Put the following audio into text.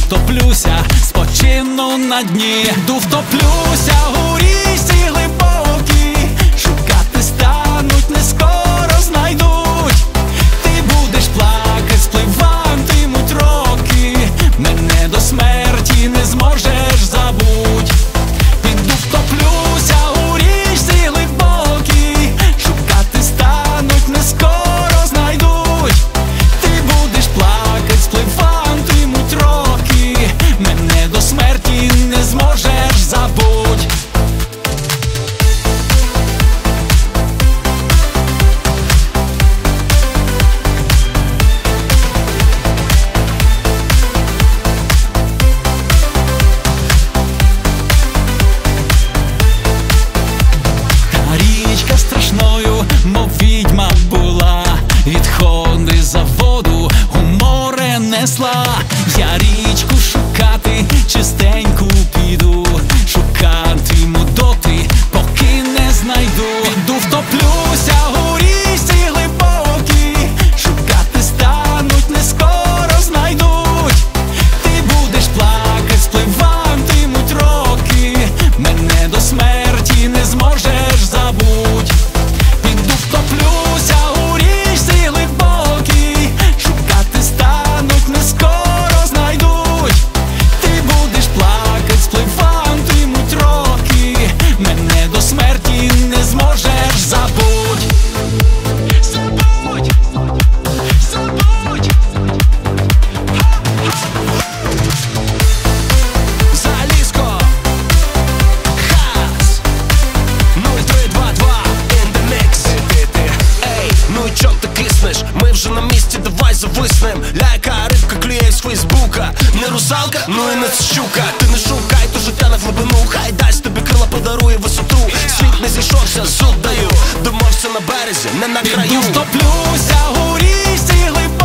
втоплюся, спочину на дні. Йду, втоплюся у річці глибокій, шукати стануть, не скоро знайдуть. Ти будеш плакать, спливатимуть роки, мене до смерті не зможеш забудь. Піду, втоплюся у річці глибокій, шукати стануть, не скоро знайдуть. Ти будеш плакать, спливатимуть роки, мене до смерті не зможеш забудь. Річка страшною, мов відьма була, відходи за воду у море несла. Я річку шукати чистеньку піду, шукатиму доти, поки не знайду. Піду, втоплюся у річці глибокій, шукати стануть, не скоро знайдуть. Ти будеш плакать, спливатимуть роки, мене до смерті не зможеш забудь. Піду, втоплюся у річці глибокій, шукати стануть, не скоро знайдуть. Ти будеш плакать, спливатимуть роки, мене до смерті не зможеш забудь. Забудь, забудь. Залізко, Хас 0322 in the mix. Ей, ну і чо ти киснеш? Ми вже на місці, давай зависнем. Ляйка, рибка клює з фейсбука. Не русалка, ну і не щука. Ти не шукай, то життя на глибину. Хай дасть тобі крила, подарує висоту. Світ не зійшовся, зуд даю. Домовся на березі, не на краю. Піду, втоплюся у річці глибокій,